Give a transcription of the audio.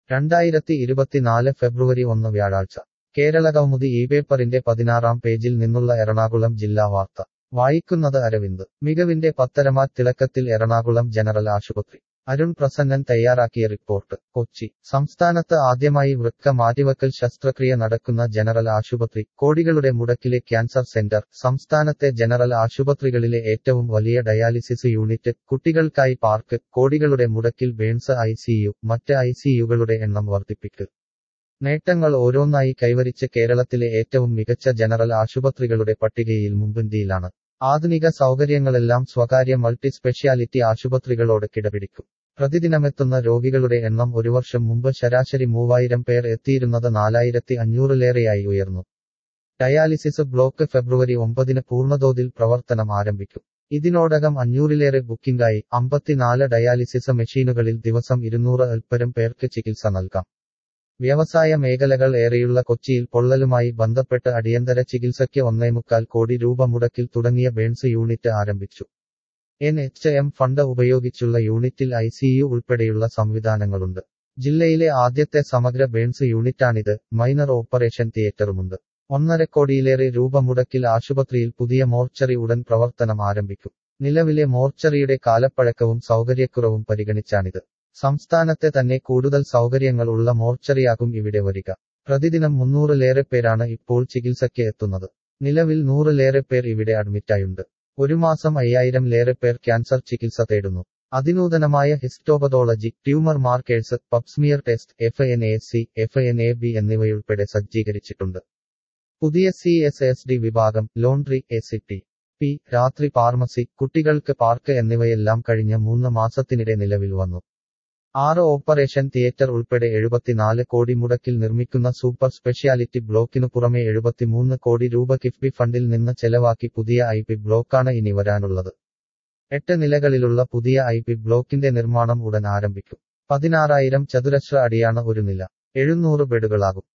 2024 ഫെബ്രുവരി 1 വ്യാഴാഴ്ച കേരളകൗമുദി പേപ്പറിന്റെ 16-ാം പേജിൽ നിന്നുള്ള എറണാകുളം ജില്ലാ വാർത്ത വായിക്കുന്നത് അരവിന്ദ് മികവിന്റെ പത്തരമാറ്റിളക്കത്തിൽ എറണാകുളം ജനറൽ ആശുപത്രി അരുൺ പ്രസന്നൻ തയ്യാറാക്കിയ റിപ്പോർട്ട് കൊച്ചി സംസ്ഥാനത്ത് ആദ്യമായി വൃക്ക മാറ്റിവക്കൽ ശസ്ത്രക്രിയ നടക്കുന്ന ജനറൽ ആശുപത്രി കോടികളുടെ മുടക്കിലെ ക്യാൻസർ സെന്റർ സംസ്ഥാനത്തെ ജനറൽ ആശുപത്രികളിലെ ഏറ്റവും വലിയ ഡയാലിസിസ് യൂണിറ്റ് കുട്ടികൾക്കായി പാർക്ക് കോടികളുടെ മുടക്കിൽ ബേൺസ് ICU മറ്റ് ICUകളുടെ എണ്ണം വർദ്ധിപ്പിക്കുക നേട്ടങ്ങൾ ഓരോന്നായി കൈവരിച്ച് കേരളത്തിലെ ഏറ്റവും മികച്ച ജനറൽ ആശുപത്രികളുടെ പട്ടികയിൽ മുൻപന്തിയിലാണ് ആധുനിക സൗകര്യങ്ങളെല്ലാം സ്വകാര്യ മൾട്ടി സ്പെഷ്യാലിറ്റി ആശുപത്രികളോട് കിടപിടിക്കും പ്രതിദിനമെത്തുന്ന രോഗികളുടെ എണ്ണം ഒരു വർഷം മുമ്പ് ശരാശരി 3000 പേർ എത്തിയിരുന്നത് 4500-ലേറെയായി ഉയർന്നു ഡയാലിസിസ് ബ്ലോക്ക് ഫെബ്രുവരി 9 പൂർണ്ണതോതിൽ പ്രവർത്തനം ആരംഭിക്കും ഇതിനോടകം 500-ലേറെ ബുക്കിംഗായി 54 ഡയാലിസിസ് മെഷീനുകളിൽ ദിവസം 200-ൽപ്പരം പേർക്ക് ചികിത്സ നൽകാം വ്യവസായ മേഖലകൾ ഏറെയുള്ള കൊച്ചിയിൽ പൊള്ളലുമായി ബന്ധപ്പെട്ട് അടിയന്തര ചികിത്സയ്ക്ക് 1.25 കോടി രൂപ മുടക്കിൽ തുടങ്ങിയ ബേൺസ് യൂണിറ്റ് ആരംഭിച്ചു NHM ഫണ്ട് ഉപയോഗിച്ചുള്ള യൂണിറ്റിൽ ICU ഉൾപ്പെടെയുള്ള സംവിധാനങ്ങളുണ്ട് ജില്ലയിലെ ആദ്യത്തെ സമഗ്ര ബേൺസ് യൂണിറ്റാണിത് മൈനർ ഓപ്പറേഷൻ തിയേറ്ററുമുണ്ട് 1.5 കോടിയിലേറെ രൂപ മുടക്കിൽ ആശുപത്രിയിൽ പുതിയ മോർച്ചറി ഉടൻ പ്രവർത്തനം ആരംഭിക്കും നിലവിലെ മോർച്ചറിയുടെ കാലപ്പഴക്കവും സൗകര്യക്കുറവും പരിഗണിച്ചാണിത് സംസ്ഥാനത്തെ തന്നെ കൂടുതൽ സൗകര്യങ്ങൾ ഉള്ള മോർച്ചറിയാകും ഇവിടെ വരിക പ്രതിദിനം 300-ലേറെ പേരാണ് ഇപ്പോൾ ചികിത്സയ്ക്ക് എത്തുന്നത് നിലവിൽ 100-ലേറെ പേർ ഇവിടെ അഡ്മിറ്റായുണ്ട് ഒരു മാസം 5000-ലേറെ പേർ ക്യാൻസർ ചികിത്സ തേടുന്നു അതിനൂതനമായ histopathology tumour markers pap smear test FNAC FNAB എന്നിവയുൾപ്പെടെ സജ്ജീകരിച്ചിട്ടുണ്ട് പുതിയ CSSD വിഭാഗം ലോണ്ട്രി ACT രാത്രി ഫാർമസി കുട്ടികൾക്ക് പാർക്ക് എന്നിവയെല്ലാം കഴിഞ്ഞ 3 മാസത്തിനിടെ നിലവിൽ വന്നു 6 ഓപ്പറേഷൻ തിയേറ്റർ ഉൾപ്പെടെ 74 കോടി മുടക്കിൽ നിർമ്മിക്കുന്ന സൂപ്പർ സ്പെഷ്യാലിറ്റി ബ്ലോക്കിനു പുറമെ 73 കോടി രൂപ കിഫ്ബി ഫണ്ടിൽ നിന്ന് ചെലവാക്കി പുതിയ IP ബ്ലോക്കാണ് ഇനി വരാനുള്ളത് 8 നിലകളിലുള്ള പുതിയ IP ബ്ലോക്കിന്റെ നിർമ്മാണം ഉടൻ ആരംഭിക്കും 16,000 ചതുരശ്ര അടിയാണ് ഒരു നില 700 ബെഡുകളാകും